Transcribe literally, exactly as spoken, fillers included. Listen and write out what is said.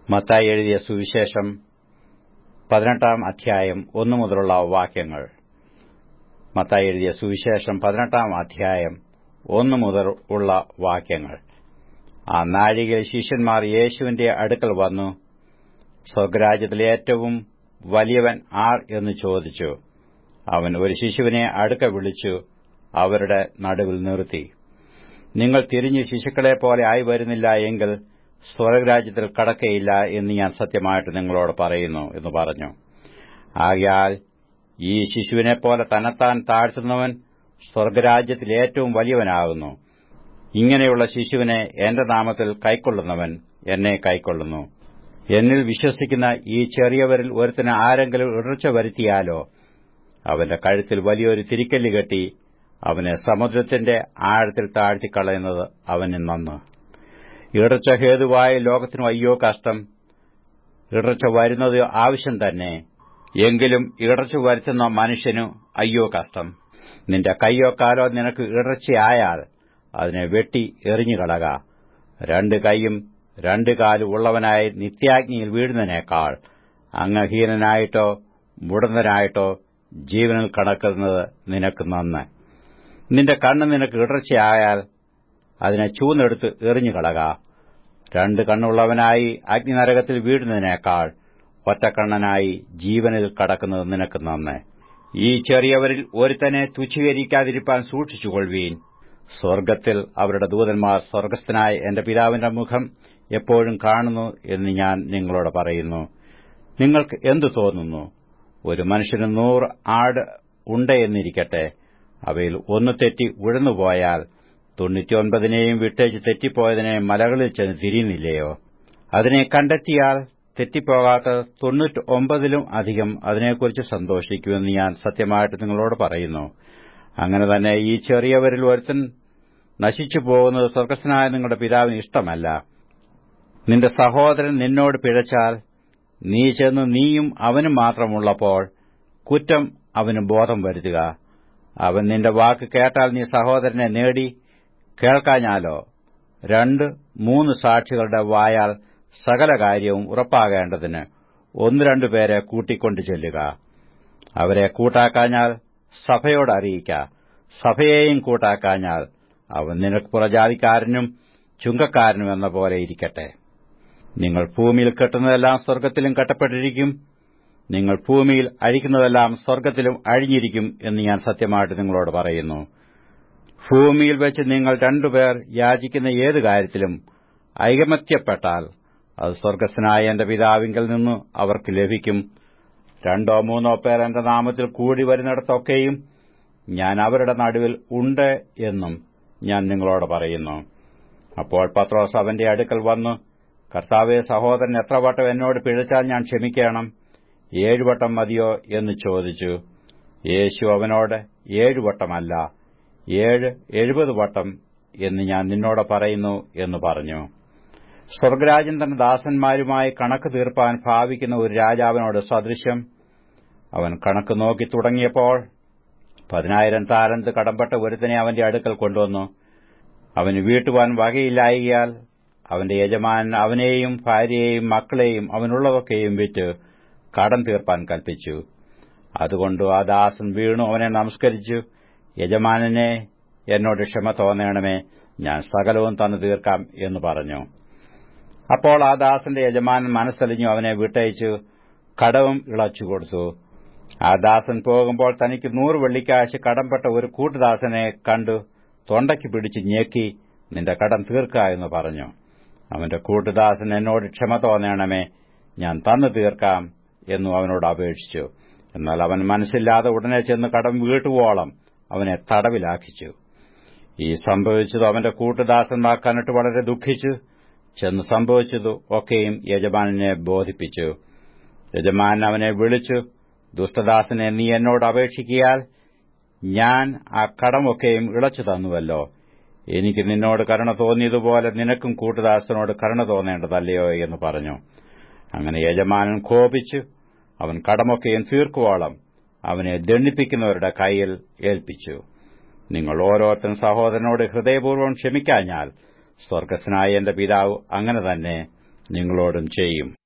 മത്തായി എഴുതിയ സുവിശേഷം പതിനെട്ടാം അധ്യായം ഒന്നു മുതലുള്ള വാക്യങ്ങൾ. മത്തായി എഴുതിയ സുവിശേഷം പതിനെട്ടാം അധ്യായം ഒന്നു മുതൽ ഉള്ള വാക്യങ്ങൾ. ആ നാഴികയിൽ ശിഷ്യന്മാർ യേശുവിന്റെ അടുക്കൽ വന്നു, സ്വർഗ്ഗരാജ്യത്തിലെ ഏറ്റവും വലിയവൻ ആർ എന്ന് ചോദിച്ചു. അവൻ ഒരു ശിശുവിനെ അടുക്ക വിളിച്ചു അവരുടെ നടുവിൽ നിർത്തി. നിങ്ങൾ തിരിഞ്ഞ് ശിശുക്കളെപ്പോലെ ആയി വരുന്നില്ല എങ്കിൽ സ്വർഗ്ഗരാജ്യത്തിൽ കടക്കയില്ല എന്ന് ഞാൻ സത്യമായിട്ട് നിങ്ങളോട് പറയുന്നു എന്ന് പറഞ്ഞു. ആകയാൽ ഈ ശിശുവിനെപ്പോലെ തന്നെത്താൻ താഴ്ത്തുന്നവൻ സ്വർഗ്ഗരാജ്യത്തിൽ ഏറ്റവും വലിയവനാകുന്നു. ഇങ്ങനെയുള്ള ശിശുവിനെ എന്റെ നാമത്തിൽ കൈക്കൊള്ളുന്നവൻ എന്നെ കൈക്കൊള്ളുന്നു. എന്നിൽ വിശ്വസിക്കുന്ന ഈ ചെറിയവരിൽ ഒരുത്തിന് ആരെങ്കിലും ഇടർച്ച വരുത്തിയാലോ അവന്റെ കഴുത്തിൽ വലിയൊരു തിരിക്കല്ല് കെട്ടി അവനെ സമുദ്രത്തിന്റെ ആഴത്തിൽ താഴ്ത്തിക്കളയുന്നത് അവന് നന്ന്. ഇടർച്ച ഹേതുവായ ലോകത്തിനു അയ്യോ കഷ്ടം. ഇടർച്ച വരുന്നത് ആവശ്യം തന്നെ, എങ്കിലും ഇടർച്ച വരുത്തുന്ന മനുഷ്യനു അയ്യോ കഷ്ടം. നിന്റെ കൈയോ കാലോ നിനക്ക് ഇടർച്ചയായാൽ അതിനെ വെട്ടി എറിഞ്ഞുകളക. രണ്ട് കൈയും രണ്ട് കാലും ഉള്ളവനായി നിത്യാഗ്നിയിൽ വീഴുന്നതിനേക്കാൾ അംഗഹീനനായിട്ടോ മുടന്തനായിട്ടോ ജീവനിൽ കടക്കുന്നത് നിനക്ക് നന്ന്. നിന്റെ കണ്ണ് നിനക്ക് ഇടർച്ചയായാൽ അതിനെ ചൂന്നെടുത്ത് എറിഞ്ഞുകളക. രണ്ട് കണ്ണുള്ളവനായി അഗ്നിനരകത്തിൽ വീഴുന്നതിനേക്കാൾ ഒറ്റക്കണ്ണനായി ജീവനിൽ കടക്കുന്നത് നിനക്ക് നന്ന്. ഈ ചെറിയവരിൽ ഒരുത്തനെ തുച്ഛീകരിക്കാതിരിപ്പാൻ സൂക്ഷിച്ചുകൊള്ളുവീൻ. സ്വർഗ്ഗത്തിൽ അവരുടെ ദൂതന്മാർ സ്വർഗ്ഗസ്ഥനായ എന്റെ പിതാവിന്റെ മുഖം എപ്പോഴും കാണുന്നു എന്ന് ഞാൻ നിങ്ങളോട് പറയുന്നു. നിങ്ങൾക്ക് എന്തു തോന്നുന്നു? ഒരു മനുഷ്യന് നൂറ് ആട് ഉണ്ടെന്നിരിക്കട്ടെ. അവയിൽ ഒന്ന് തെറ്റി ഉഴന്നുപോയാൽ തൊണ്ണൂറ്റിയൊൻപതിനെയും വിട്ടേച്ച് തെറ്റിപ്പോയതിനെ മലകളിൽ ചെന്ന് തിരിയുന്നില്ലയോ? അതിനെ കണ്ടെത്തിയാൽ തെറ്റിപ്പോകാത്ത തൊണ്ണൂറ്റി ഒമ്പതിലും അധികം അതിനെക്കുറിച്ച് സന്തോഷിക്കുമെന്ന് ഞാൻ സത്യമായിട്ട് നിങ്ങളോട് പറയുന്നു. അങ്ങനെ തന്നെ ഈ ചെറിയവരിൽ ഒരുത്തൻ നശിച്ചു പോകുന്നത് സ്വർഗ്ഗസ്ഥനായ നിങ്ങളുടെ പിതാവിന് ഇഷ്ടമല്ല. നിന്റെ സഹോദരൻ നിന്നോട് പിഴച്ചാൽ നീ ചെന്ന് നീയും അവനും മാത്രമുള്ളപ്പോൾ കുറ്റം അവന് ബോധം വരുത്തുക. അവൻ നിന്റെ വാക്ക് കേട്ടാൽ നീ സഹോദരനെ നേടി. കേൾക്കാഞ്ഞാലോ രണ്ട് മൂന്ന് സാക്ഷികളുടെ വായാൽ സകല കാര്യവും ഉറപ്പാകേണ്ടതിന് ഒന്ന് രണ്ടുപേരെ കൂട്ടിക്കൊണ്ടു ചെല്ലുക. അവരെ കൂട്ടാക്കാഞ്ഞാൽ സഭയോട് അറിയിക്ക. സഭയെയും കൂട്ടാക്കാഞ്ഞാൽ അവൻ നിനക്ക് പുറജാതിക്കാരനും ചുങ്കക്കാരനും എന്ന പോലെ ഇരിക്കട്ടെ. നിങ്ങൾ ഭൂമിയിൽ കെട്ടുന്നതെല്ലാം സ്വർഗ്ഗത്തിലും കെട്ടപ്പെട്ടിരിക്കും. നിങ്ങൾ ഭൂമിയിൽ അഴിക്കുന്നതെല്ലാം സ്വർഗ്ഗത്തിലും അഴിഞ്ഞിരിക്കും എന്ന് ഞാൻ സത്യമായിട്ട് നിങ്ങളോട് പറയുന്നു. ഭൂമിയിൽ വെച്ച് നിങ്ങൾ രണ്ടുപേർ യാചിക്കുന്ന ഏത് കാര്യത്തിലും ഐകമത്യപ്പെട്ടാൽ അത് സ്വർഗ്ഗസ്ഥനായ എന്റെ പിതാവിങ്കൽ നിന്ന് അവർക്ക് ലഭിക്കും. രണ്ടോ മൂന്നോ പേർ എന്റെ നാമത്തിൽ കൂടി വരുന്നിടത്തൊക്കെയും ഞാൻ അവരുടെ നടുവിൽ ഉണ്ട് എന്നും ഞാൻ നിങ്ങളോട് പറയുന്നു. അപ്പോൾ പത്രോസ് അവന്റെ അടുക്കൽ വന്നു, കർത്താവേ, സഹോദരൻ എത്ര വട്ടം എന്നോട് പിഴച്ചാൽ ഞാൻ ക്ഷമിക്കണം? ഏഴുവട്ടം മതിയോ എന്ന് ചോദിച്ചു. യേശു അവനോട്, ഏഴുവട്ടമല്ല, ഏഴ് എഴുപത് വട്ടം എന്ന് ഞാൻ നിന്നോട് പറയുന്നു എന്ന് പറഞ്ഞു. സ്വർഗ്ഗരാജ്യം തന്റെ ദാസന്മാരുമായി കണക്ക് തീർപ്പാൻ ഭാവിക്കുന്ന ഒരു രാജാവിനോട് സദൃശ്യം. അവൻ കണക്ക് നോക്കി തുടങ്ങിയപ്പോൾ പതിനായിരം താലന്ത് കടംപെട്ട ഒരുത്തനെ അവന്റെ അടുക്കൽ കൊണ്ടുവന്നു. അവന് വീട്ടുവാൻ വകയില്ലായകയാൽ അവന്റെ യജമാനൻ അവനെയും ഭാര്യയെയും മക്കളെയും അവനുള്ളതൊക്കെയും വിറ്റ് കടം തീർപ്പാൻ കൽപ്പിച്ചു. അതുകൊണ്ട് ആ ദാസൻ വീണു അവനെ നമസ്കരിച്ചു. യജമാനനെ, എന്നോട് ക്ഷമ തോന്നണമേ, ഞാൻ സകലവും തന്നു തീർക്കാം എന്ന് പറഞ്ഞു. അപ്പോൾ ആ ദാസന്റെ യജമാനൻ മനസ്സലിഞ്ഞു അവനെ വിട്ടയച്ചു കടവും ഇളച്ചുകൊടുത്തു. ആ ദാസൻ പോകുമ്പോൾ തനിക്ക് നൂറ് വെള്ളിക്കാശ് കടംപെട്ട ഒരു കൂട്ടുദാസനെ കണ്ടു തൊണ്ടയ്ക്ക് പിടിച്ച് ഞെക്കി, നിന്റെ കടം തീർക്ക എന്ന് പറഞ്ഞു. അവന്റെ കൂട്ടുദാസൻ, എന്നോട് ക്ഷമ തോന്നണമേ, ഞാൻ തന്നു തീർക്കാം എന്നു അവനോട് അപേക്ഷിച്ചു. എന്നാൽ അവൻ മനസ്സില്ലാതെ ഉടനെ ചെന്ന് കടം വീട്ടുവോളം അവനെ തടവിലാക്കിച്ചു. ഈ സംഭവിച്ചത് അവന്റെ കൂട്ടുദാസന്മാർ കണ്ടിട്ട് വളരെ ദുഃഖിച്ചു. ചെന്ന് സംഭവിച്ചതു ഒക്കെയും യജമാനനെ ബോധിപ്പിച്ചു. യജമാനൻ അവനെ വിളിച്ചു, ദുഷ്ടദാസനെ, നീ എന്നോട് അപേക്ഷിക്കിയാൽ ഞാൻ ആ കടമൊക്കെയും ഇളച്ചു തന്നുവല്ലോ. എനിക്ക് നിന്നോട് കരുണ തോന്നിയതുപോലെ നിനക്കും കൂട്ടുദാസനോട് കരുണ തോന്നേണ്ടതല്ലയോ എന്ന് പറഞ്ഞു. അങ്ങനെ യജമാനൻ കോപിച്ചു അവൻ കടമൊക്കെയും തീർക്കുവോളം അവനെ ദണ്ഡിപ്പിക്കുന്നവരുടെ കൈയിൽ ഏൽപ്പിച്ചു. നിങ്ങൾ ഓരോരുത്തൻ സഹോദരനോട് ഹൃദയപൂർവ്വം ക്ഷമിക്കാഞ്ഞാൽ സ്വർഗ്ഗസ്ഥനായ എന്റെ പിതാവ് അങ്ങനെ തന്നെ നിങ്ങളോടും ചെയ്യും.